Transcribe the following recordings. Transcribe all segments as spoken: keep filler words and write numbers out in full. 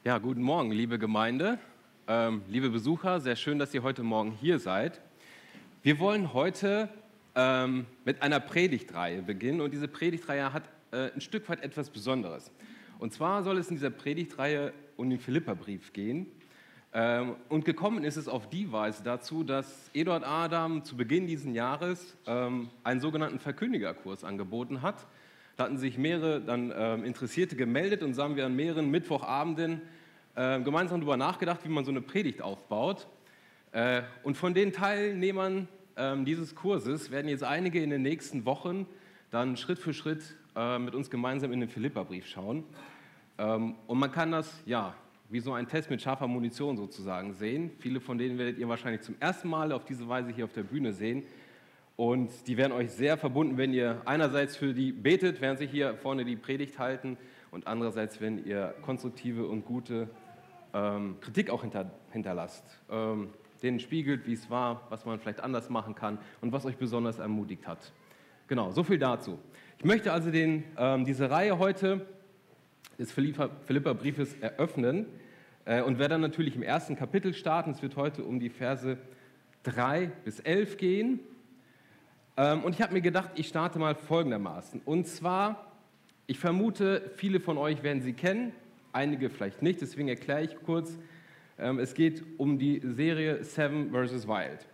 Ja, guten Morgen, liebe Gemeinde, ähm, liebe Besucher, sehr schön, dass ihr heute Morgen hier seid. Wir wollen heute ähm, mit einer Predigtreihe beginnen und diese Predigtreihe hat äh, ein Stück weit etwas Besonderes. Und zwar soll es in dieser Predigtreihe um den Philipperbrief gehen. Ähm, und gekommen ist es auf die Weise dazu, dass Eduard Adam zu Beginn dieses Jahres ähm, einen sogenannten Verkündigerkurs angeboten hat. Da hatten sich mehrere dann ähm, Interessierte gemeldet und so haben wir an mehreren Mittwochabenden äh, gemeinsam darüber nachgedacht, wie man so eine Predigt aufbaut. Äh, und von den Teilnehmern äh, dieses Kurses werden jetzt einige in den nächsten Wochen dann Schritt für Schritt äh, mit uns gemeinsam in den Philipperbrief schauen. Ähm, und man kann das, ja, wie so ein Test mit scharfer Munition sozusagen sehen. Viele von denen werdet ihr wahrscheinlich zum ersten Mal auf diese Weise hier auf der Bühne sehen. Und die werden euch sehr verbunden, wenn ihr einerseits für die betet, während sie hier vorne die Predigt halten, und andererseits, wenn ihr konstruktive und gute ähm, Kritik auch hinter, hinterlasst. Ähm, denen spiegelt, wie es war, was man vielleicht anders machen kann und was euch besonders ermutigt hat. Genau, so viel dazu. Ich möchte also den, ähm, diese Reihe heute des Philipperbriefes eröffnen äh, und werde dann natürlich im ersten Kapitel starten. Es wird heute um die Verse drei bis elf gehen. Und ich habe mir gedacht, ich starte mal folgendermaßen. Und zwar, ich vermute, viele von euch werden sie kennen, einige vielleicht nicht, deswegen erkläre ich kurz. Es geht um die Serie Seven versus. Wild.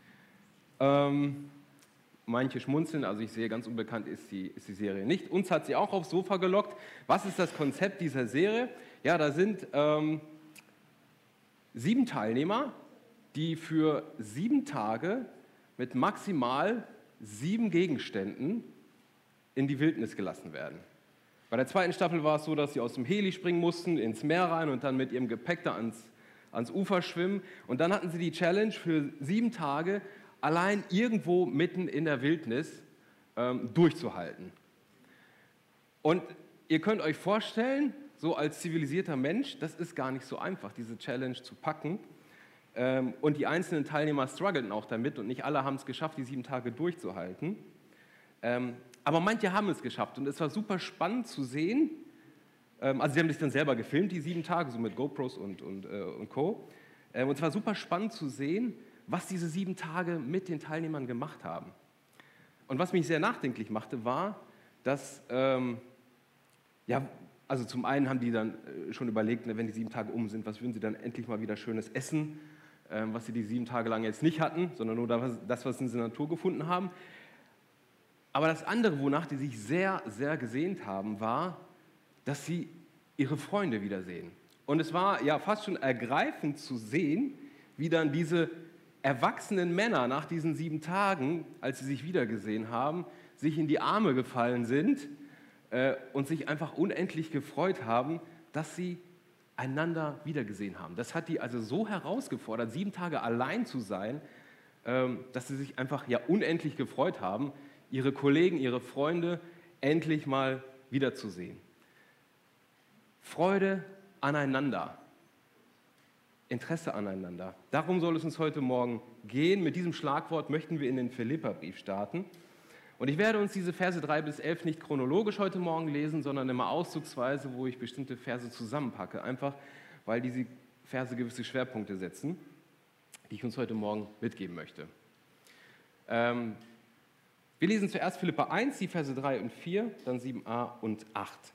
Ähm, manche schmunzeln, also ich sehe, ganz unbekannt ist die, ist die Serie nicht. Uns hat sie auch aufs Sofa gelockt. Was ist das Konzept dieser Serie? Ja, da sind ähm, sieben Teilnehmer, die für sieben Tage mit maximal sieben Gegenständen in die Wildnis gelassen werden. Bei der zweiten Staffel war es so, dass sie aus dem Heli springen mussten, ins Meer rein und dann mit ihrem Gepäck da ans, ans Ufer schwimmen. Und dann hatten sie die Challenge für sieben Tage allein irgendwo mitten in der Wildnis ähm, durchzuhalten. Und ihr könnt euch vorstellen, so als zivilisierter Mensch, das ist gar nicht so einfach, diese Challenge zu packen. Und die einzelnen Teilnehmer struggelten auch damit und nicht alle haben es geschafft, die sieben Tage durchzuhalten. Aber manche haben es geschafft und es war super spannend zu sehen. Also sie haben sich dann selber gefilmt, die sieben Tage, so mit GoPros und, und, und Co. Und es war super spannend zu sehen, was diese sieben Tage mit den Teilnehmern gemacht haben. Und was mich sehr nachdenklich machte, war, dass, ähm, ja, also zum einen haben die dann schon überlegt, wenn die sieben Tage um sind, was würden sie dann endlich mal wieder Schönes essen, was sie die sieben Tage lang jetzt nicht hatten, sondern nur das, was sie in der Natur gefunden haben. Aber das andere, wonach die sich sehr, sehr gesehnt haben, war, dass sie ihre Freunde wiedersehen. Und es war ja fast schon ergreifend zu sehen, wie dann diese erwachsenen Männer nach diesen sieben Tagen, als sie sich wiedergesehen haben, sich in die Arme gefallen sind äh, und sich einfach unendlich gefreut haben, dass sie einander wiedergesehen haben. Das hat die also so herausgefordert, sieben Tage allein zu sein, dass sie sich einfach ja unendlich gefreut haben, ihre Kollegen, ihre Freunde endlich mal wiederzusehen. Freude aneinander, Interesse aneinander. Darum soll es uns heute Morgen gehen. Mit diesem Schlagwort möchten wir in den Philipperbrief starten. Und ich werde uns diese Verse drei bis elf nicht chronologisch heute Morgen lesen, sondern immer auszugsweise, wo ich bestimmte Verse zusammenpacke. Einfach, weil diese Verse gewisse Schwerpunkte setzen, die ich uns heute Morgen mitgeben möchte. Ähm, wir lesen zuerst Philipper eins, die Verse drei und vier, dann sieben a und acht.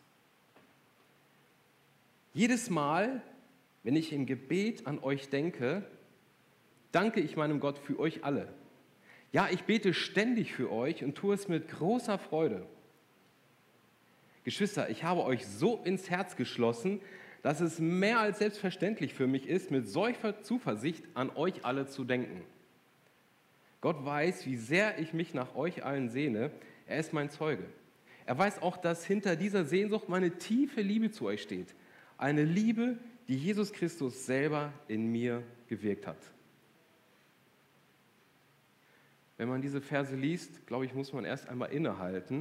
Jedes Mal, wenn ich im Gebet an euch denke, danke ich meinem Gott für euch alle. Ja, ich bete ständig für euch und tue es mit großer Freude. Geschwister, ich habe euch so ins Herz geschlossen, dass es mehr als selbstverständlich für mich ist, mit solcher Zuversicht an euch alle zu denken. Gott weiß, wie sehr ich mich nach euch allen sehne. Er ist mein Zeuge. Er weiß auch, dass hinter dieser Sehnsucht meine tiefe Liebe zu euch steht. Eine Liebe, die Jesus Christus selber in mir gewirkt hat. Wenn man diese Verse liest, glaube ich, muss man erst einmal innehalten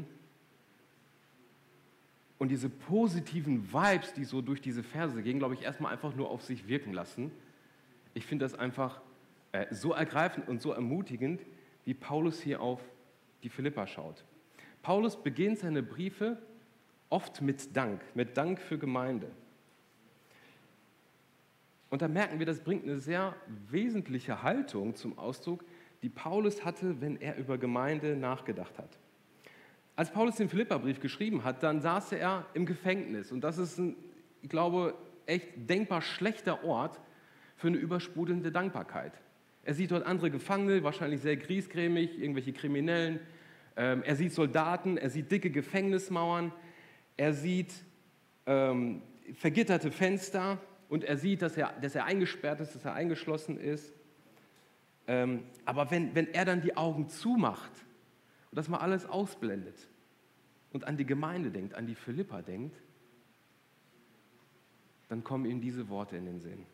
und diese positiven Vibes, die so durch diese Verse gehen, glaube ich, erstmal einfach nur auf sich wirken lassen. Ich finde das einfach äh, so ergreifend und so ermutigend, wie Paulus hier auf die Philipper schaut. Paulus beginnt seine Briefe oft mit Dank, mit Dank für Gemeinde. Und da merken wir, das bringt eine sehr wesentliche Haltung zum Ausdruck, die Paulus hatte, wenn er über Gemeinde nachgedacht hat. Als Paulus den Philipperbrief geschrieben hat, dann saß er im Gefängnis. Und das ist, ein, ich glaube, echt denkbar schlechter Ort für eine übersprudelnde Dankbarkeit. Er sieht dort andere Gefangene, wahrscheinlich sehr griesgrämig, irgendwelche Kriminellen. Ähm, er sieht Soldaten, er sieht dicke Gefängnismauern, er sieht ähm, vergitterte Fenster und er sieht, dass er, dass er eingesperrt ist, dass er eingeschlossen ist. Ähm, aber wenn, wenn er dann die Augen zumacht und das mal alles ausblendet und an die Gemeinde denkt, an die Philipper denkt, dann kommen ihm diese Worte in den Sinn.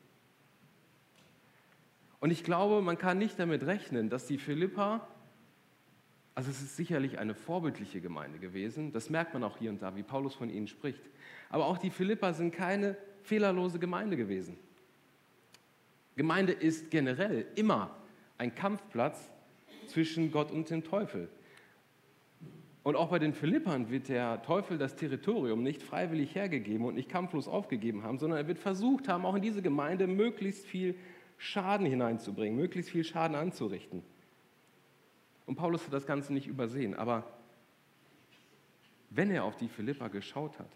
Und ich glaube, man kann nicht damit rechnen, dass die Philipper, also es ist sicherlich eine vorbildliche Gemeinde gewesen, das merkt man auch hier und da, wie Paulus von ihnen spricht, aber auch die Philipper sind keine fehlerlose Gemeinde gewesen. Gemeinde ist generell immer ein Kampfplatz zwischen Gott und dem Teufel. Und auch bei den Philippern wird der Teufel das Territorium nicht freiwillig hergegeben und nicht kampflos aufgegeben haben, sondern er wird versucht haben, auch in diese Gemeinde möglichst viel Schaden hineinzubringen, möglichst viel Schaden anzurichten. Und Paulus hat das Ganze nicht übersehen, aber wenn er auf die Philipper geschaut hatte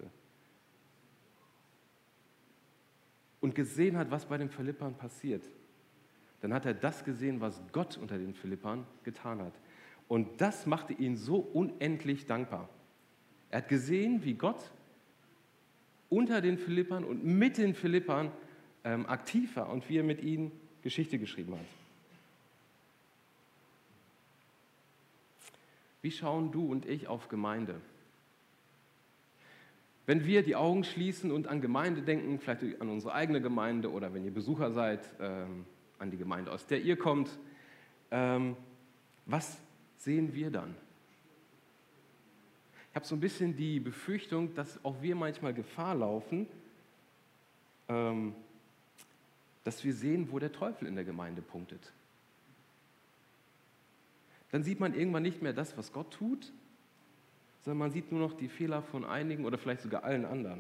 und gesehen hat, was bei den Philippern passiert, dann hat er das gesehen, was Gott unter den Philippern getan hat. Und das machte ihn so unendlich dankbar. Er hat gesehen, wie Gott unter den Philippern und mit den Philippern ähm, aktiv war und wie er mit ihnen Geschichte geschrieben hat. Wie schauen du und ich auf Gemeinde? Wenn wir die Augen schließen und an Gemeinde denken, vielleicht an unsere eigene Gemeinde oder wenn ihr Besucher seid, ähm, an die Gemeinde, aus der ihr kommt, ähm, was sehen wir dann? Ich habe so ein bisschen die Befürchtung, dass auch wir manchmal Gefahr laufen, ähm, dass wir sehen, wo der Teufel in der Gemeinde punktet. Dann sieht man irgendwann nicht mehr das, was Gott tut, sondern man sieht nur noch die Fehler von einigen oder vielleicht sogar allen anderen.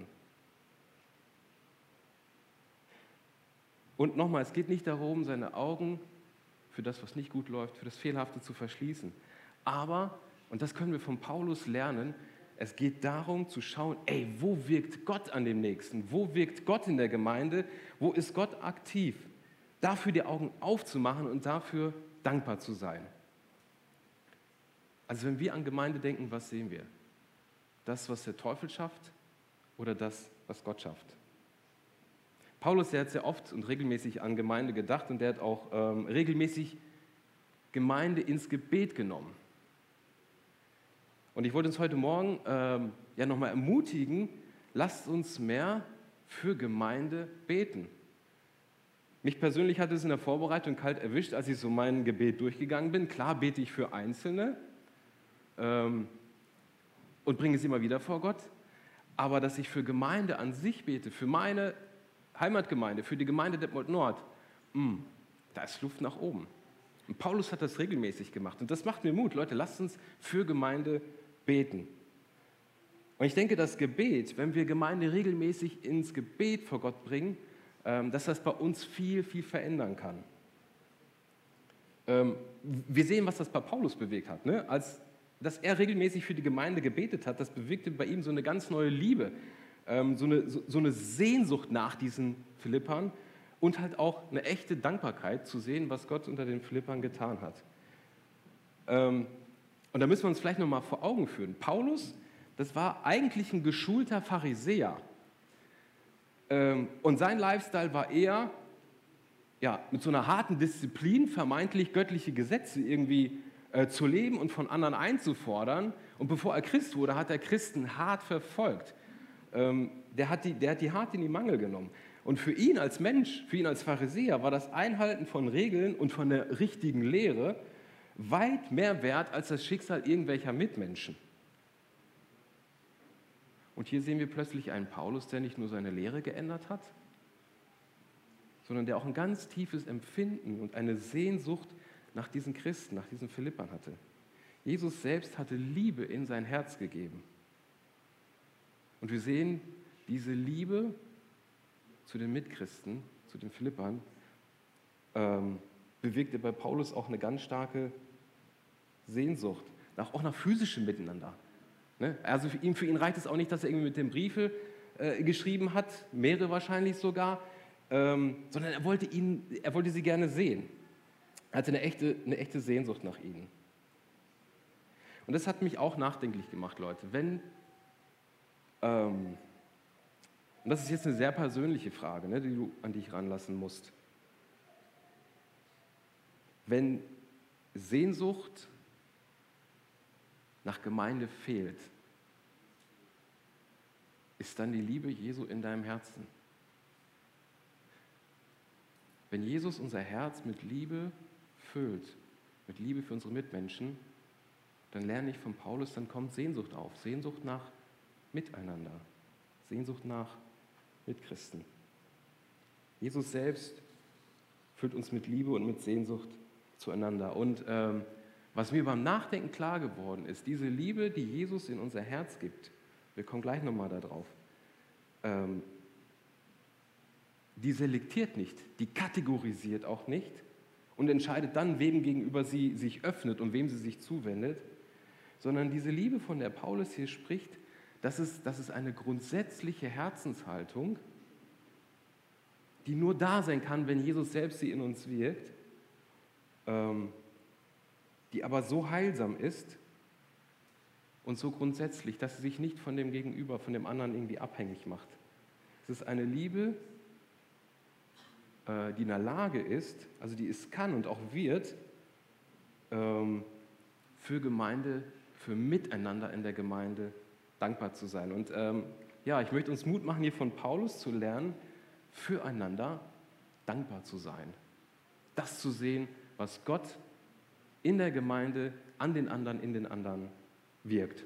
Und nochmal, es geht nicht darum, seine Augen für das, was nicht gut läuft, für das Fehlerhafte zu verschließen. Aber, und das können wir von Paulus lernen, es geht darum zu schauen, ey, wo wirkt Gott an dem Nächsten? Wo wirkt Gott in der Gemeinde? Wo ist Gott aktiv? Dafür die Augen aufzumachen und dafür dankbar zu sein. Also wenn wir an Gemeinde denken, was sehen wir? Das, was der Teufel schafft oder das, was Gott schafft? Paulus, der hat sehr oft und regelmäßig an Gemeinde gedacht und der hat auch ähm, regelmäßig Gemeinde ins Gebet genommen. Und ich wollte uns heute Morgen ähm, ja nochmal ermutigen, lasst uns mehr für Gemeinde beten. Mich persönlich hat es in der Vorbereitung kalt erwischt, als ich so mein Gebet durchgegangen bin. Klar bete ich für Einzelne ähm, und bringe es immer wieder vor Gott, aber dass ich für Gemeinde an sich bete, für meine Heimatgemeinde, für die Gemeinde Detmold Nord, mh, da ist Luft nach oben. Und Paulus hat das regelmäßig gemacht und das macht mir Mut. Leute, lasst uns für Gemeinde beten. Und ich denke, das Gebet, wenn wir Gemeinde regelmäßig ins Gebet vor Gott bringen, ähm, dass das bei uns viel, viel verändern kann. Ähm, wir sehen, was das bei Paulus bewegt hat. Ne? Als, dass er regelmäßig für die Gemeinde gebetet hat, das bewegte bei ihm so eine ganz neue Liebe, ähm, so, eine, so, so eine Sehnsucht nach diesen Philippern und halt auch eine echte Dankbarkeit zu sehen, was Gott unter den Philippern getan hat. Ähm, und da müssen wir uns vielleicht noch mal vor Augen führen. Paulus, das war eigentlich ein geschulter Pharisäer. Ähm, und sein Lifestyle war eher ja, mit so einer harten Disziplin, vermeintlich göttliche Gesetze irgendwie äh, zu leben und von anderen einzufordern. Und bevor er Christ wurde, hat er Christen hart verfolgt. Ähm, der, hat die, der hat die hart in die Mangel genommen. Und für ihn als Mensch, für ihn als Pharisäer war das Einhalten von Regeln und von der richtigen Lehre weit mehr wert als das Schicksal irgendwelcher Mitmenschen. Und hier sehen wir plötzlich einen Paulus, der nicht nur seine Lehre geändert hat, sondern der auch ein ganz tiefes Empfinden und eine Sehnsucht nach diesen Christen, nach diesen Philippern hatte. Jesus selbst hatte Liebe in sein Herz gegeben. Und wir sehen diese Liebe zu den Mitchristen zu den Philippern, ähm, bewirkte bei Paulus auch eine ganz starke Sehnsucht, nach, auch nach physischem Miteinander. Ne? Also für ihn, für ihn reicht es auch nicht, dass er irgendwie mit dem Briefe äh, geschrieben hat, mehrere wahrscheinlich sogar, ähm, sondern er wollte, ihn, er wollte sie gerne sehen. Er hatte eine echte, eine echte Sehnsucht nach ihnen. Und das hat mich auch nachdenklich gemacht, Leute. Wenn, ähm, und das ist jetzt eine sehr persönliche Frage, ne, die du an dich ranlassen musst. Wenn Sehnsucht nach Gemeinde fehlt, ist dann die Liebe Jesu in deinem Herzen? Wenn Jesus unser Herz mit Liebe füllt, mit Liebe für unsere Mitmenschen, dann lerne ich von Paulus, dann kommt Sehnsucht auf. Sehnsucht nach Miteinander. Sehnsucht nach Mitchristen. Jesus selbst füllt uns mit Liebe und mit Sehnsucht zueinander. Und ähm, was mir beim Nachdenken klar geworden ist, diese Liebe, die Jesus in unser Herz gibt, wir kommen gleich nochmal darauf, ähm, die selektiert nicht, die kategorisiert auch nicht und entscheidet dann, wem gegenüber sie sich öffnet und wem sie sich zuwendet, sondern diese Liebe, von der Paulus hier spricht, das ist, das ist eine grundsätzliche Herzenshaltung, die nur da sein kann, wenn Jesus selbst sie in uns wirkt, ähm, die aber so heilsam ist und so grundsätzlich, dass sie sich nicht von dem Gegenüber, von dem anderen irgendwie abhängig macht. Es ist eine Liebe, äh, die in der Lage ist, also die es kann und auch wird, ähm, für Gemeinde, für Miteinander in der Gemeinde dankbar zu sein. Und ähm, ja, ich möchte uns Mut machen, hier von Paulus zu lernen, füreinander dankbar zu sein. Das zu sehen, was Gott in der Gemeinde, an den anderen, in den anderen wirkt.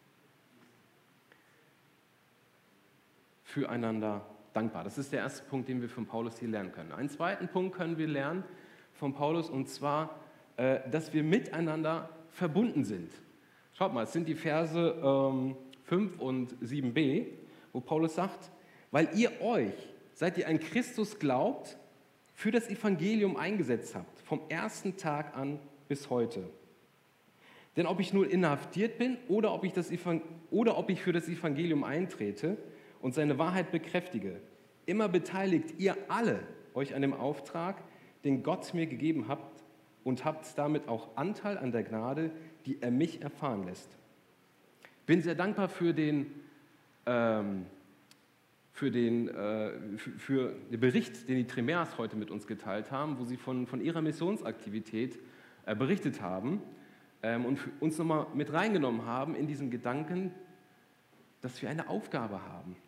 Füreinander dankbar. Das ist der erste Punkt, den wir von Paulus hier lernen können. Einen zweiten Punkt können wir lernen von Paulus, und zwar, äh, dass wir miteinander verbunden sind. Schaut mal, es sind die Verse ähm, fünf und sieben b, wo Paulus sagt, weil ihr euch, seit ihr an Christus glaubt, für das Evangelium eingesetzt habt, vom ersten Tag an bis heute. Denn ob ich nur inhaftiert bin oder ob ich, das Evang- oder ob ich für das Evangelium eintrete und seine Wahrheit bekräftige, immer beteiligt ihr alle euch an dem Auftrag, den Gott mir gegeben habt, und habt damit auch Anteil an der Gnade, die er mich erfahren lässt. Bin sehr dankbar für den, ähm, für den, äh, für, für den Bericht, den die Tremers heute mit uns geteilt haben, wo sie von, von ihrer Missionsaktivität äh, berichtet haben ähm, und für uns nochmal mit reingenommen haben in diesen Gedanken, dass wir eine Aufgabe haben.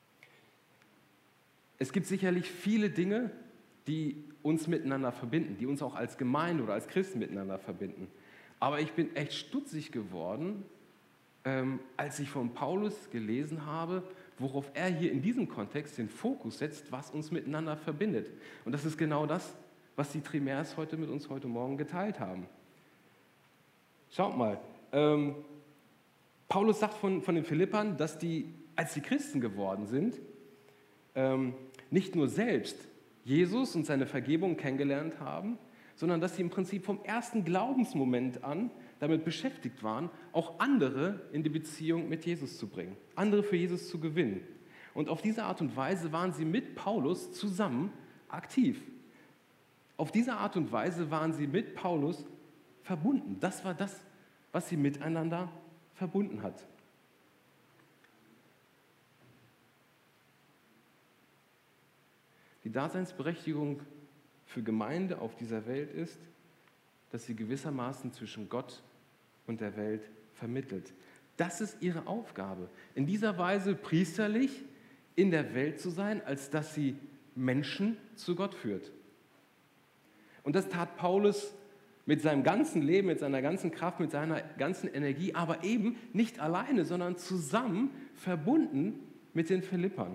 Es gibt sicherlich viele Dinge, die uns miteinander verbinden, die uns auch als Gemeinde oder als Christen miteinander verbinden. Aber ich bin echt stutzig geworden, ähm, als ich von Paulus gelesen habe, worauf er hier in diesem Kontext den Fokus setzt, was uns miteinander verbindet. Und das ist genau das, was die Tremers heute mit uns heute Morgen geteilt haben. Schaut mal, ähm, Paulus sagt von, von den Philippern, dass die, als die Christen geworden sind, ähm, nicht nur selbst Jesus und seine Vergebung kennengelernt haben, sondern dass sie im Prinzip vom ersten Glaubensmoment an damit beschäftigt waren, auch andere in die Beziehung mit Jesus zu bringen, andere für Jesus zu gewinnen. Und auf diese Art und Weise waren sie mit Paulus zusammen aktiv. Auf diese Art und Weise waren sie mit Paulus verbunden. Das war das, was sie miteinander verbunden hat. Die Daseinsberechtigung für Gemeinde auf dieser Welt ist, dass sie gewissermaßen zwischen Gott und der Welt vermittelt. Das ist ihre Aufgabe, in dieser Weise priesterlich in der Welt zu sein, als dass sie Menschen zu Gott führt. Und das tat Paulus mit seinem ganzen Leben, mit seiner ganzen Kraft, mit seiner ganzen Energie, aber eben nicht alleine, sondern zusammen verbunden mit den Philippern.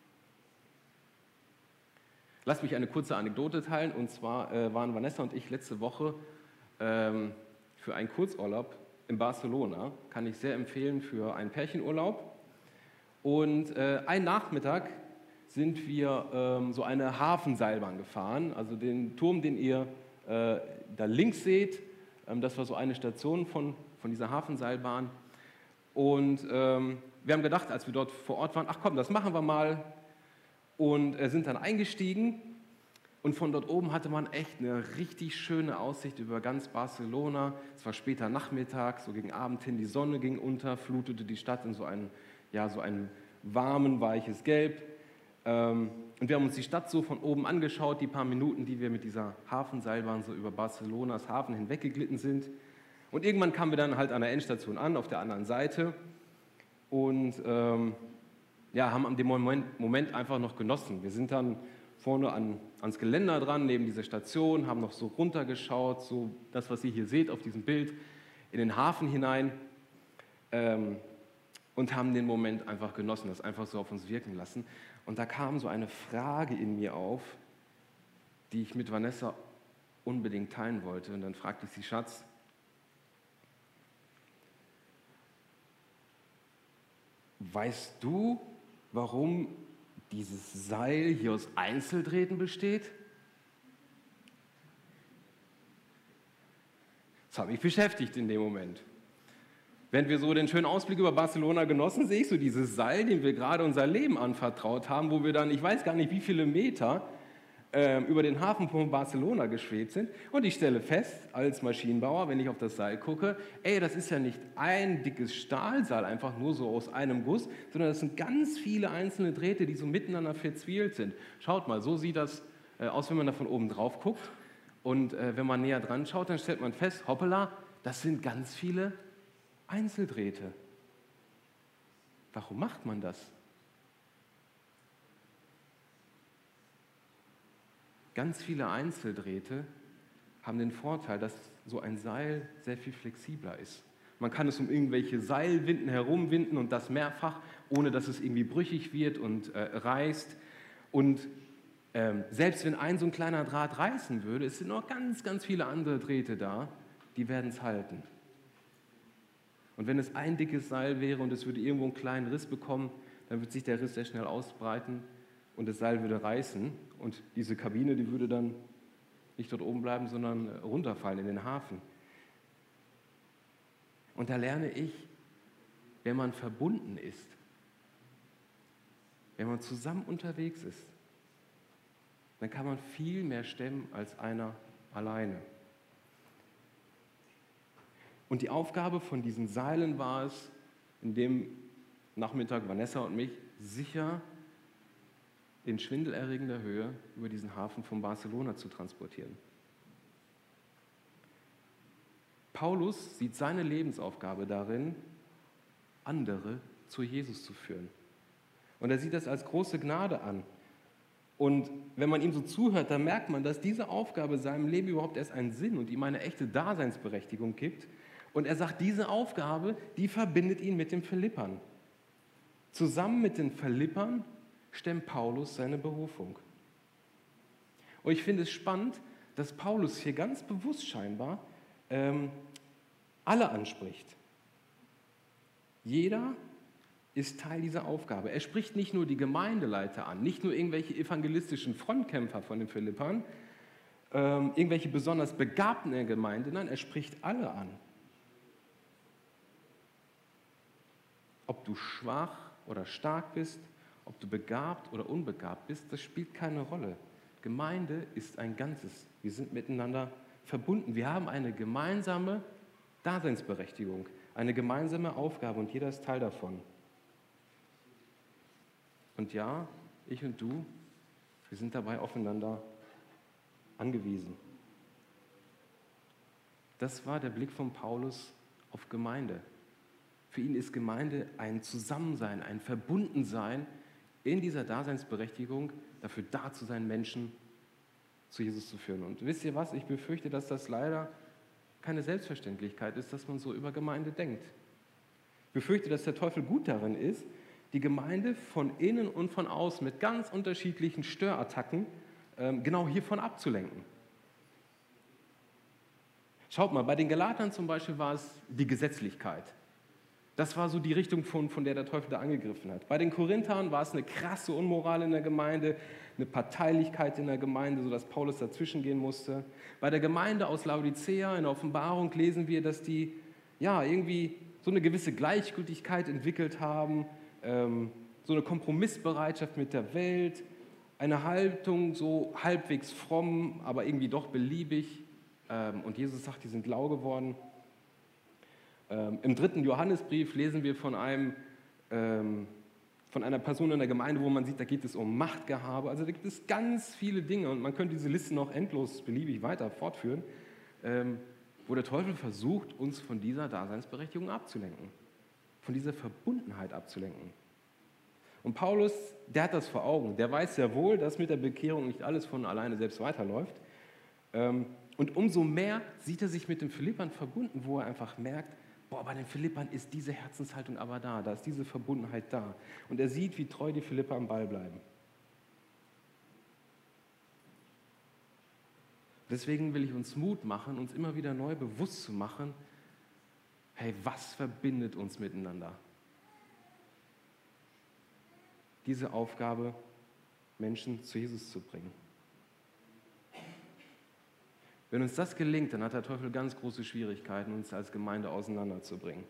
Lass mich eine kurze Anekdote teilen, und zwar äh, waren Vanessa und ich letzte Woche ähm, für einen Kurzurlaub in Barcelona, kann ich sehr empfehlen für einen Pärchenurlaub. Und äh, einen Nachmittag sind wir ähm, so eine Hafenseilbahn gefahren. Also den Turm, den ihr äh, da links seht, ähm, das war so eine Station von, von dieser Hafenseilbahn. Und ähm, wir haben gedacht, als wir dort vor Ort waren, ach komm, das machen wir mal. Und äh, sind dann eingestiegen. Und von dort oben hatte man echt eine richtig schöne Aussicht über ganz Barcelona. Es war später Nachmittag, so gegen Abend hin, die Sonne ging unter, flutete die Stadt in so ein, ja, so ein warmen, weiches Gelb. Ähm, und wir haben uns die Stadt so von oben angeschaut, die paar Minuten, die wir mit dieser Hafenseilbahn so über Barcelonas Hafen hinweggeglitten sind. Und irgendwann kamen wir dann halt an der Endstation an, auf der anderen Seite. Und ähm, ja, haben an dem Moment, Moment einfach noch genossen. Wir sind dann vorne an, ans Geländer dran, neben dieser Station, haben noch so runtergeschaut, so das, was ihr hier seht auf diesem Bild, in den Hafen hinein ähm, und haben den Moment einfach genossen, das einfach so auf uns wirken lassen. Und da kam so eine Frage in mir auf, die ich mit Vanessa unbedingt teilen wollte. Und dann fragte ich sie, Schatz, weißt du, warum dieses Seil hier aus Einzeldrähten besteht? Das hat mich beschäftigt in dem Moment. Während wir so den schönen Ausblick über Barcelona genossen, sehe ich so dieses Seil, dem wir gerade unser Leben anvertraut haben, wo wir dann, ich weiß gar nicht wie viele Meter, äh, über den Hafen von Barcelona geschwebt sind. Und ich stelle fest, als Maschinenbauer, wenn ich auf das Seil gucke, ey, das ist ja nicht ein dickes Stahlseil, einfach nur so aus einem Guss, sondern das sind ganz viele einzelne Drähte, die so miteinander verzwielt sind. Schaut mal, so sieht das äh, aus, wenn man da von oben drauf guckt. Und äh, wenn man näher dran schaut, dann stellt man fest, hoppala, das sind ganz viele Einzeldrähte. Warum macht man das? Ganz viele Einzeldrähte haben den Vorteil, dass so ein Seil sehr viel flexibler ist. Man kann es um irgendwelche Seilwinden herumwinden und das mehrfach, ohne dass es irgendwie brüchig wird und äh, reißt. Und ähm, selbst wenn ein so ein kleiner Draht reißen würde, es sind noch ganz, ganz viele andere Drähte da, die werden es halten. Und wenn es ein dickes Seil wäre und es würde irgendwo einen kleinen Riss bekommen, dann würde sich der Riss sehr schnell ausbreiten und das Seil würde reißen und diese Kabine, die würde dann nicht dort oben bleiben, sondern runterfallen in den Hafen. Und da lerne ich, wenn man verbunden ist, wenn man zusammen unterwegs ist, dann kann man viel mehr stemmen als einer alleine. Und die Aufgabe von diesen Seilen war es, in dem Nachmittag Vanessa und mich sicher in schwindelerregender Höhe über diesen Hafen von Barcelona zu transportieren. Paulus sieht seine Lebensaufgabe darin, andere zu Jesus zu führen. Und er sieht das als große Gnade an. Und wenn man ihm so zuhört, dann merkt man, dass diese Aufgabe seinem Leben überhaupt erst einen Sinn und ihm eine echte Daseinsberechtigung gibt. Und er sagt, diese Aufgabe, die verbindet ihn mit den Philippern. Zusammen mit den Philippern stemmt Paulus seine Berufung. Und ich finde es spannend, dass Paulus hier ganz bewusst scheinbar ähm, alle anspricht. Jeder ist Teil dieser Aufgabe. Er spricht nicht nur die Gemeindeleiter an, nicht nur irgendwelche evangelistischen Frontkämpfer von den Philippern, ähm, irgendwelche besonders Begabten in der Gemeinde, nein, er spricht alle an. Ob du schwach oder stark bist, ob du begabt oder unbegabt bist, das spielt keine Rolle. Gemeinde ist ein Ganzes. Wir sind miteinander verbunden. Wir haben eine gemeinsame Daseinsberechtigung, eine gemeinsame Aufgabe und jeder ist Teil davon. Und ja, ich und du, wir sind dabei aufeinander angewiesen. Das war der Blick von Paulus auf Gemeinde. Für ihn ist Gemeinde ein Zusammensein, ein Verbundensein in dieser Daseinsberechtigung, dafür da zu sein, Menschen zu Jesus zu führen. Und wisst ihr was? Ich befürchte, dass das leider keine Selbstverständlichkeit ist, dass man so über Gemeinde denkt. Ich befürchte, dass der Teufel gut darin ist, die Gemeinde von innen und von außen mit ganz unterschiedlichen Störattacken ähm, genau hiervon abzulenken. Schaut mal, bei den Galatern zum Beispiel war es die Gesetzlichkeit. Das war so die Richtung, von, von der der Teufel da angegriffen hat. Bei den Korinthern war es eine krasse Unmoral in der Gemeinde, eine Parteilichkeit in der Gemeinde, sodass Paulus dazwischen gehen musste. Bei der Gemeinde aus Laodicea in der Offenbarung lesen wir, dass die ja, irgendwie so eine gewisse Gleichgültigkeit entwickelt haben, ähm, so eine Kompromissbereitschaft mit der Welt, eine Haltung so halbwegs fromm, aber irgendwie doch beliebig. Ähm, und Jesus sagt, die sind lau geworden. Ähm, Im dritten Johannesbrief lesen wir von einem, ähm, von einer Person in der Gemeinde, wo man sieht, da geht es um Machtgehabe. Also da gibt es ganz viele Dinge und man könnte diese Liste noch endlos beliebig weiter fortführen, ähm, wo der Teufel versucht, uns von dieser Daseinsberechtigung abzulenken, von dieser Verbundenheit abzulenken. Und Paulus, der hat das vor Augen. Der weiß sehr wohl, dass mit der Bekehrung nicht alles von alleine selbst weiterläuft. Ähm, und umso mehr sieht er sich mit den Philippern verbunden, wo er einfach merkt, boah, bei den Philippern ist diese Herzenshaltung aber da, da ist diese Verbundenheit da. Und er sieht, wie treu die Philipper am Ball bleiben. Deswegen will ich uns Mut machen, uns immer wieder neu bewusst zu machen, hey, was verbindet uns miteinander? Diese Aufgabe, Menschen zu Jesus zu bringen. Wenn uns das gelingt, dann hat der Teufel ganz große Schwierigkeiten, uns als Gemeinde auseinanderzubringen.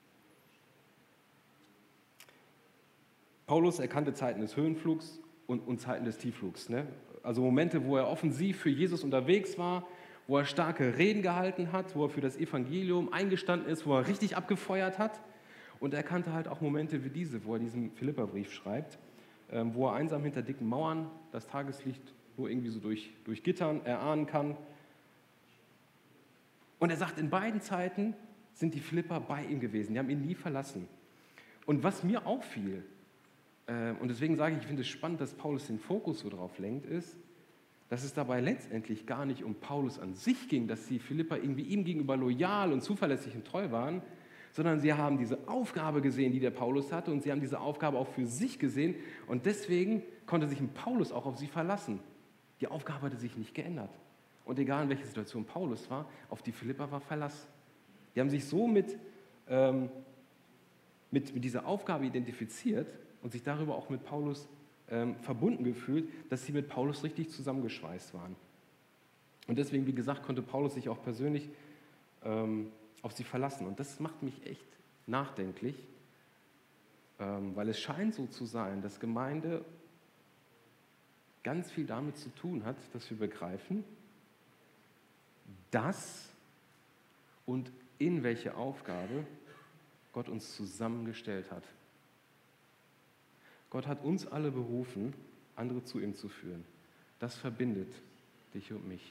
Paulus erkannte Zeiten des Höhenflugs und, und Zeiten des Tiefflugs. Ne? Also Momente, wo er offensiv für Jesus unterwegs war, wo er starke Reden gehalten hat, wo er für das Evangelium eingestanden ist, wo er richtig abgefeuert hat. Und er kannte halt auch Momente wie diese, wo er diesen Philipperbrief schreibt, ähm, wo er einsam hinter dicken Mauern das Tageslicht nur irgendwie so durch, durch Gittern erahnen kann. Und er sagt, in beiden Zeiten sind die Philipper bei ihm gewesen, die haben ihn nie verlassen. Und was mir auffiel, äh, und deswegen sage ich, ich finde es spannend, dass Paulus den Fokus so drauf lenkt, ist, dass es dabei letztendlich gar nicht um Paulus an sich ging, dass die Philipper irgendwie ihm gegenüber loyal und zuverlässig und treu waren, sondern sie haben diese Aufgabe gesehen, die der Paulus hatte, und sie haben diese Aufgabe auch für sich gesehen, und deswegen konnte sich ein Paulus auch auf sie verlassen. Die Aufgabe hatte sich nicht geändert. Und egal in welcher Situation Paulus war, auf die Philipper war Verlass. Die haben sich so mit, ähm, mit, mit dieser Aufgabe identifiziert und sich darüber auch mit Paulus ähm, verbunden gefühlt, dass sie mit Paulus richtig zusammengeschweißt waren. Und deswegen, wie gesagt, konnte Paulus sich auch persönlich ähm, auf sie verlassen. Und das macht mich echt nachdenklich, ähm, weil es scheint so zu sein, dass Gemeinde ganz viel damit zu tun hat, dass wir begreifen, dass und in welche Aufgabe Gott uns zusammengestellt hat. Gott hat uns alle berufen, andere zu ihm zu führen. Das verbindet dich und mich.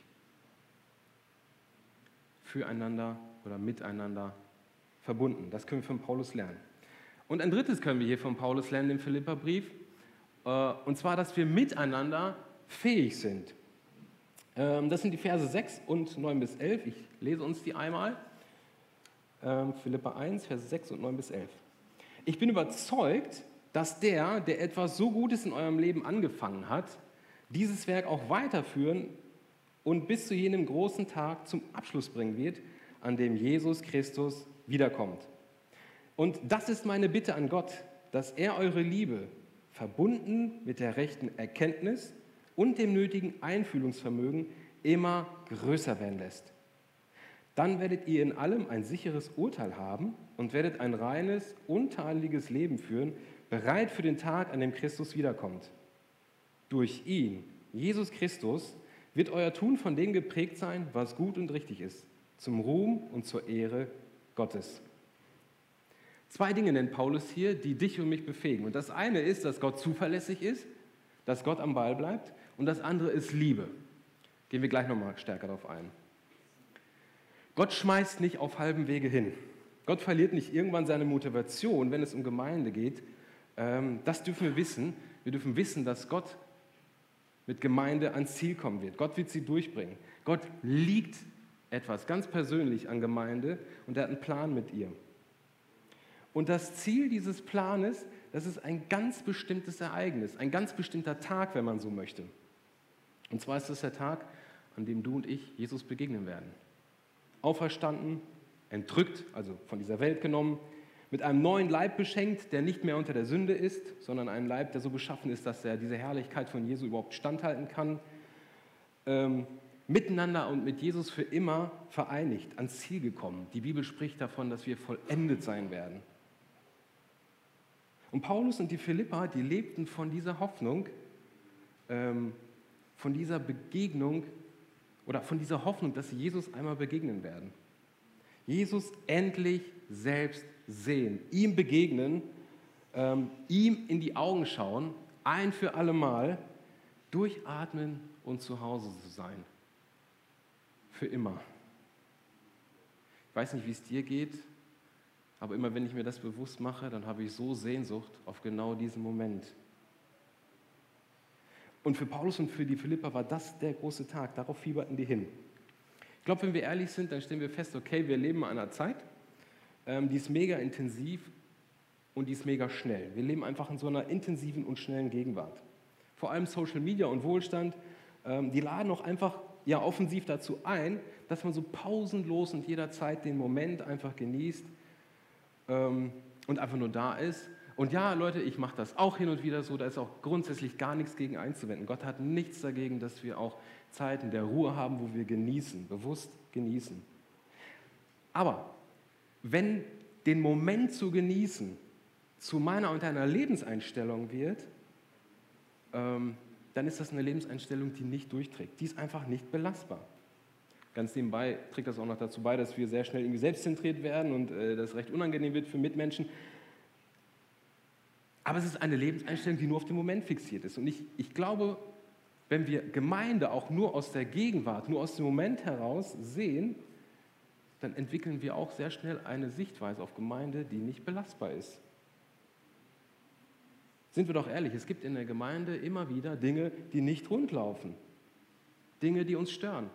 Füreinander oder miteinander verbunden. Das können wir von Paulus lernen. Und ein drittes können wir hier von Paulus lernen im Philipperbrief, und zwar, dass wir miteinander fähig sind. Das sind die Verse sechs und neun bis elf. Ich lese uns die einmal. Philipper eins, Verse sechs und neun bis elf. Ich bin überzeugt, dass der, der etwas so Gutes in eurem Leben angefangen hat, dieses Werk auch weiterführen und bis zu jenem großen Tag zum Abschluss bringen wird, an dem Jesus Christus wiederkommt. Und das ist meine Bitte an Gott, dass er eure Liebe, verbunden mit der rechten Erkenntnis und dem nötigen Einfühlungsvermögen, immer größer werden lässt. Dann werdet ihr in allem ein sicheres Urteil haben und werdet ein reines, untadeliges Leben führen, bereit für den Tag, an dem Christus wiederkommt. Durch ihn, Jesus Christus, wird euer Tun von dem geprägt sein, was gut und richtig ist, zum Ruhm und zur Ehre Gottes. Zwei Dinge nennt Paulus hier, die dich und mich befähigen. Und das eine ist, dass Gott zuverlässig ist, dass Gott am Ball bleibt. Und das andere ist Liebe. Gehen wir gleich nochmal stärker darauf ein. Gott schmeißt nicht auf halbem Wege hin. Gott verliert nicht irgendwann seine Motivation, wenn es um Gemeinde geht. Das dürfen wir wissen. Wir dürfen wissen, dass Gott mit Gemeinde ans Ziel kommen wird. Gott wird sie durchbringen. Gott liegt etwas ganz persönlich an Gemeinde und er hat einen Plan mit ihr. Und das Ziel dieses Planes, das ist ein ganz bestimmtes Ereignis, ein ganz bestimmter Tag, wenn man so möchte. Und zwar ist es der Tag, an dem du und ich Jesus begegnen werden. Auferstanden, entrückt, also von dieser Welt genommen, mit einem neuen Leib beschenkt, der nicht mehr unter der Sünde ist, sondern ein Leib, der so beschaffen ist, dass er diese Herrlichkeit von Jesu überhaupt standhalten kann. Ähm, miteinander und mit Jesus für immer vereinigt, ans Ziel gekommen. Die Bibel spricht davon, dass wir vollendet sein werden. Und Paulus und die Philipper, die lebten von dieser Hoffnung, ähm, von dieser Begegnung oder von dieser Hoffnung, dass sie Jesus einmal begegnen werden. Jesus endlich selbst sehen, ihm begegnen, ähm, ihm in die Augen schauen, ein für alle Mal, durchatmen und zu Hause zu sein. Für immer. Ich weiß nicht, wie es dir geht, aber immer wenn ich mir das bewusst mache, dann habe ich so Sehnsucht auf genau diesen Moment. Und für Paulus und für die Philipper war das der große Tag, darauf fieberten die hin. Ich glaube, wenn wir ehrlich sind, dann stellen wir fest, okay, wir leben in einer Zeit, ähm, die ist mega intensiv und die ist mega schnell. Wir leben einfach in so einer intensiven und schnellen Gegenwart. Vor allem Social Media und Wohlstand, ähm, die laden auch einfach ja, offensiv dazu ein, dass man so pausenlos und jederzeit den Moment einfach genießt ähm, und einfach nur da ist. Und ja, Leute, ich mache das auch hin und wieder so, da ist auch grundsätzlich gar nichts gegen einzuwenden. Gott hat nichts dagegen, dass wir auch Zeiten der Ruhe haben, wo wir genießen, bewusst genießen. Aber wenn den Moment zu genießen zu meiner und deiner Lebenseinstellung wird, ähm, dann ist das eine Lebenseinstellung, die nicht durchträgt. Die ist einfach nicht belastbar. Ganz nebenbei trägt das auch noch dazu bei, dass wir sehr schnell irgendwie selbstzentriert werden und äh, das recht unangenehm wird für Mitmenschen. Aber es ist eine Lebenseinstellung, die nur auf den Moment fixiert ist. Und ich, ich glaube, wenn wir Gemeinde auch nur aus der Gegenwart, nur aus dem Moment heraus sehen, dann entwickeln wir auch sehr schnell eine Sichtweise auf Gemeinde, die nicht belastbar ist. Sind wir doch ehrlich, es gibt in der Gemeinde immer wieder Dinge, die nicht rund laufen. Dinge, die uns stören.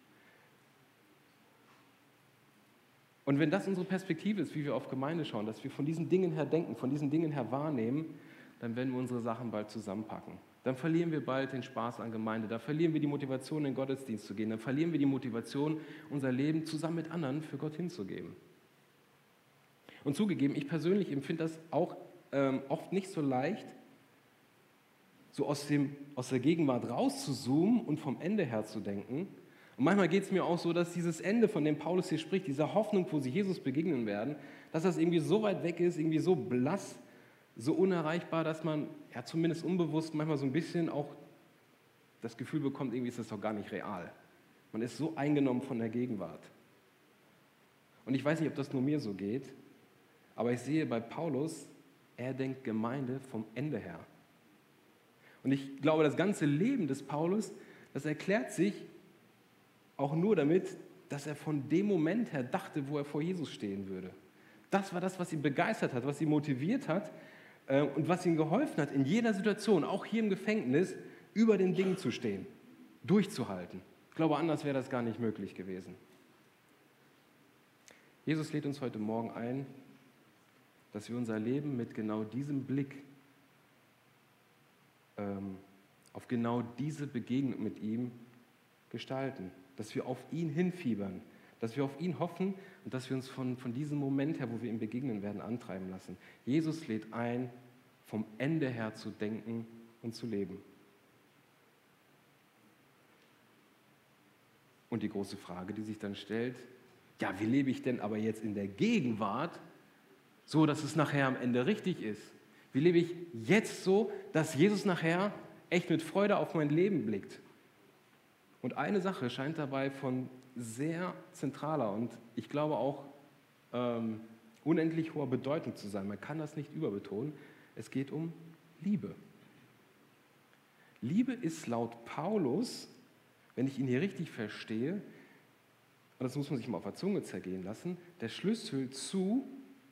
Und wenn das unsere Perspektive ist, wie wir auf Gemeinde schauen, dass wir von diesen Dingen her denken, von diesen Dingen her wahrnehmen, dann werden wir unsere Sachen bald zusammenpacken. Dann verlieren wir bald den Spaß an Gemeinde, dann verlieren wir die Motivation, in den Gottesdienst zu gehen, dann verlieren wir die Motivation, unser Leben zusammen mit anderen für Gott hinzugeben. Und zugegeben, ich persönlich empfinde das auch ähm, oft nicht so leicht, so aus, dem, aus der Gegenwart rauszuzoomen und vom Ende her zu denken. Und manchmal geht es mir auch so, dass dieses Ende, von dem Paulus hier spricht, diese Hoffnung, wo sie Jesus begegnen werden, dass das irgendwie so weit weg ist, irgendwie so blass, so unerreichbar, dass man ja zumindest unbewusst manchmal so ein bisschen auch das Gefühl bekommt, irgendwie ist das doch gar nicht real. Man ist so eingenommen von der Gegenwart. Und ich weiß nicht, ob das nur mir so geht, aber ich sehe bei Paulus, er denkt Gemeinde vom Ende her. Und ich glaube, das ganze Leben des Paulus, das erklärt sich auch nur damit, dass er von dem Moment her dachte, wo er vor Jesus stehen würde. Das war das, was ihn begeistert hat, was ihn motiviert hat äh, und was ihm geholfen hat, in jeder Situation, auch hier im Gefängnis, über den Dingen zu stehen, durchzuhalten. Ich glaube, anders wäre das gar nicht möglich gewesen. Jesus lädt uns heute Morgen ein, dass wir unser Leben mit genau diesem Blick ähm, auf genau diese Begegnung mit ihm gestalten, dass wir auf ihn hinfiebern, dass wir auf ihn hoffen und dass wir uns von, von diesem Moment her, wo wir ihm begegnen werden, antreiben lassen. Jesus lädt ein, vom Ende her zu denken und zu leben. Und die große Frage, die sich dann stellt, ja, wie lebe ich denn aber jetzt in der Gegenwart, so dass es nachher am Ende richtig ist? Wie lebe ich jetzt so, dass Jesus nachher echt mit Freude auf mein Leben blickt? Und eine Sache scheint dabei von sehr zentraler und ich glaube auch ähm, unendlich hoher Bedeutung zu sein. Man kann das nicht überbetonen. Es geht um Liebe. Liebe ist laut Paulus, wenn ich ihn hier richtig verstehe, und das muss man sich mal auf der Zunge zergehen lassen, der Schlüssel zu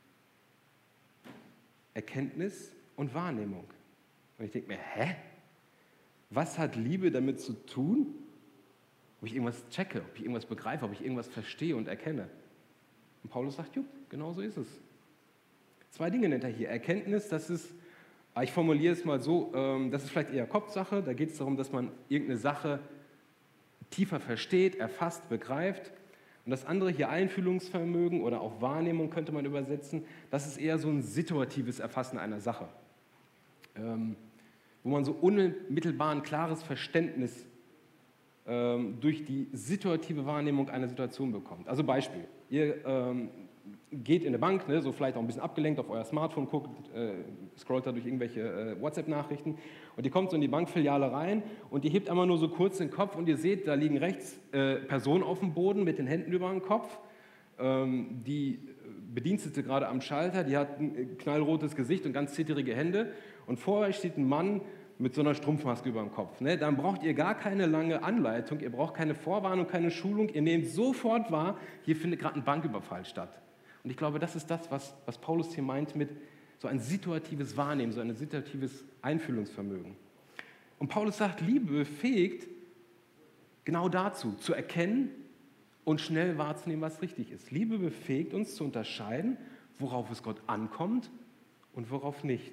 Erkenntnis und Wahrnehmung. Und ich denke mir, hä? Was hat Liebe damit zu tun? Ob ich irgendwas checke, ob ich irgendwas begreife, ob ich irgendwas verstehe und erkenne. Und Paulus sagt, jupp, genau so ist es. Zwei Dinge nennt er hier. Erkenntnis, das ist, ich formuliere es mal so, das ist vielleicht eher Kopfsache, da geht es darum, dass man irgendeine Sache tiefer versteht, erfasst, begreift. Und Und das andere hier Einfühlungsvermögen oder auch Wahrnehmung könnte man übersetzen, das ist eher so ein situatives Erfassen einer Sache, ähm, wo man so unmittelbar ein klares Verständnis ähm, durch die situative Wahrnehmung einer Situation bekommt. Also Beispiel, ihr ähm, geht in eine Bank, ne, so vielleicht auch ein bisschen abgelenkt auf euer Smartphone, guckt, äh, scrollt da durch irgendwelche äh, WhatsApp-Nachrichten und ihr kommt so in die Bankfiliale rein und ihr hebt einmal nur so kurz den Kopf und ihr seht, da liegen rechts äh, Personen auf dem Boden mit den Händen über dem Kopf. Ähm, die Bedienstete gerade am Schalter, die hat ein knallrotes Gesicht und ganz zitterige Hände und vor euch steht ein Mann mit so einer Strumpfmaske über dem Kopf. Ne? Dann braucht ihr gar keine lange Anleitung, ihr braucht keine Vorwarnung, keine Schulung, ihr nehmt sofort wahr, hier findet gerade ein Banküberfall statt. Und ich glaube, das ist das, was, was Paulus hier meint mit so ein situatives Wahrnehmen, so ein situatives Einfühlungsvermögen. Und Paulus sagt, Liebe befähigt genau dazu, zu erkennen und schnell wahrzunehmen, was richtig ist. Liebe befähigt uns zu unterscheiden, worauf es Gott ankommt und worauf nicht.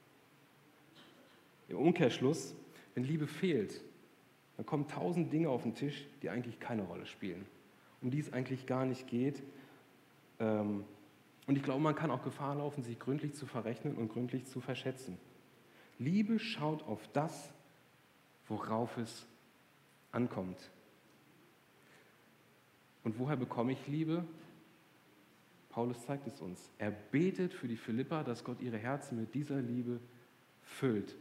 Im Umkehrschluss, wenn Liebe fehlt, dann kommen tausend Dinge auf den Tisch, die eigentlich keine Rolle spielen, um die es eigentlich gar nicht geht. Und ich glaube, man kann auch Gefahr laufen, sich gründlich zu verrechnen und gründlich zu verschätzen. Liebe schaut auf das, worauf es ankommt. Und woher bekomme ich Liebe? Paulus zeigt es uns. Er betet für die Philipper, dass Gott ihre Herzen mit dieser Liebe füllt.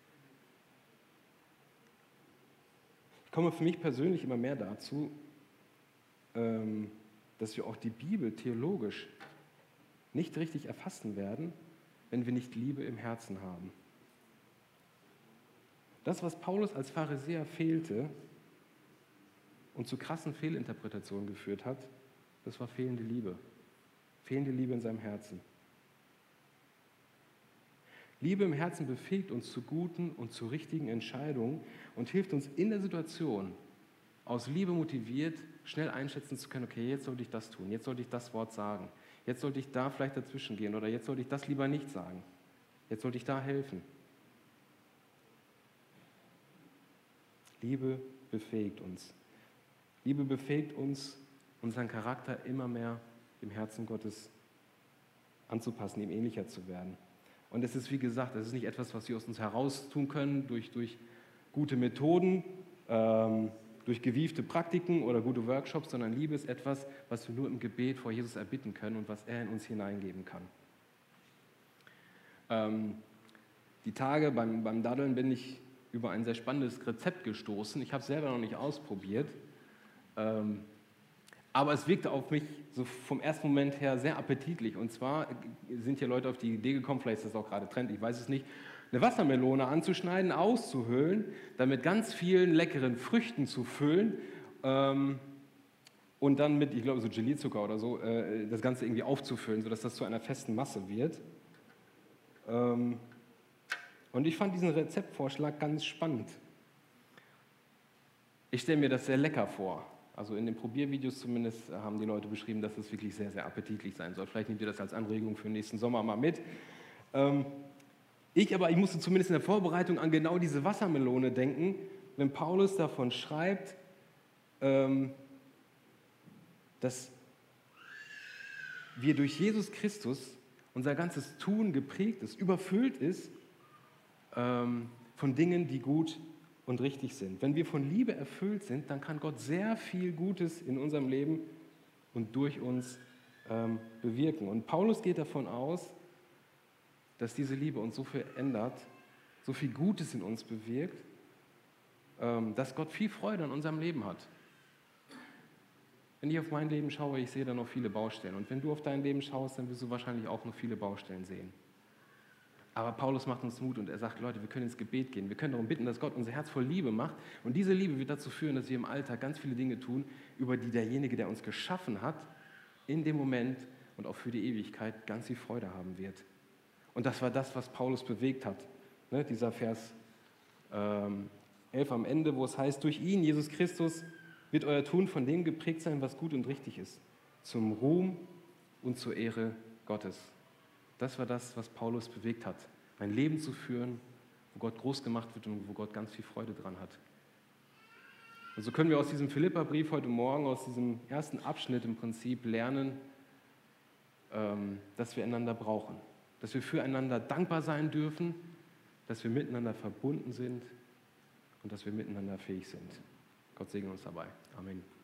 Ich komme für mich persönlich immer mehr dazu, ähm, dass wir auch die Bibel theologisch nicht richtig erfassen werden, wenn wir nicht Liebe im Herzen haben. Das, was Paulus als Pharisäer fehlte und zu krassen Fehlinterpretationen geführt hat, das war fehlende Liebe. Fehlende Liebe in seinem Herzen. Liebe im Herzen befähigt uns zu guten und zu richtigen Entscheidungen und hilft uns in der Situation, aus Liebe motiviert, schnell einschätzen zu können, okay, jetzt sollte ich das tun, jetzt sollte ich das Wort sagen, jetzt sollte ich da vielleicht dazwischen gehen oder jetzt sollte ich das lieber nicht sagen, jetzt sollte ich da helfen. Liebe befähigt uns. Liebe befähigt uns, unseren Charakter immer mehr dem Herzen Gottes anzupassen, ihm ähnlicher zu werden. Und es ist, wie gesagt, es ist nicht etwas, was wir aus uns heraus tun können durch, durch gute Methoden, ähm, durch gewiefte Praktiken oder gute Workshops, sondern Liebe ist etwas, was wir nur im Gebet vor Jesus erbitten können und was er in uns hineingeben kann. Ähm, die Tage beim, beim Daddeln bin ich über ein sehr spannendes Rezept gestoßen. Ich habe es selber noch nicht ausprobiert, ähm, aber es wirkte auf mich so vom ersten Moment her sehr appetitlich. Und zwar sind hier Leute auf die Idee gekommen, vielleicht ist das auch gerade Trend, ich weiß es nicht, eine Wassermelone anzuschneiden, auszuhöhlen, dann mit ganz vielen leckeren Früchten zu füllen ähm, und dann mit, ich glaube, so Gelierzucker oder so, äh, das Ganze irgendwie aufzufüllen, sodass das zu einer festen Masse wird. Ähm, und ich fand diesen Rezeptvorschlag ganz spannend. Ich stelle mir das sehr lecker vor. Also in den Probiervideos zumindest haben die Leute beschrieben, dass es wirklich sehr, sehr appetitlich sein soll. Vielleicht nehmt ihr das als Anregung für den nächsten Sommer mal mit. Ähm, Ich aber, ich musste zumindest in der Vorbereitung an genau diese Wassermelone denken, wenn Paulus davon schreibt, ähm, dass wir durch Jesus Christus, unser ganzes Tun geprägt ist, überfüllt ist ähm, von Dingen, die gut und richtig sind. Wenn wir von Liebe erfüllt sind, dann kann Gott sehr viel Gutes in unserem Leben und durch uns ähm, bewirken. Und Paulus geht davon aus, dass diese Liebe uns so viel ändert, so viel Gutes in uns bewirkt, dass Gott viel Freude an unserem Leben hat. Wenn ich auf mein Leben schaue, ich sehe da noch viele Baustellen. Und wenn du auf dein Leben schaust, dann wirst du wahrscheinlich auch noch viele Baustellen sehen. Aber Paulus macht uns Mut und er sagt, Leute, wir können ins Gebet gehen. Wir können darum bitten, dass Gott unser Herz voll Liebe macht. Und diese Liebe wird dazu führen, dass wir im Alltag ganz viele Dinge tun, über die derjenige, der uns geschaffen hat, in dem Moment und auch für die Ewigkeit ganz viel Freude haben wird. Und das war das, was Paulus bewegt hat. Ne, dieser Vers ähm, elf am Ende, wo es heißt, durch ihn, Jesus Christus, wird euer Tun von dem geprägt sein, was gut und richtig ist. Zum Ruhm und zur Ehre Gottes. Das war das, was Paulus bewegt hat. Ein Leben zu führen, wo Gott groß gemacht wird und wo Gott ganz viel Freude dran hat. Also können wir aus diesem Philipperbrief heute Morgen, aus diesem ersten Abschnitt im Prinzip lernen, ähm, dass wir einander brauchen, dass wir füreinander dankbar sein dürfen, dass wir miteinander verbunden sind und dass wir miteinander fähig sind. Gott segne uns dabei. Amen.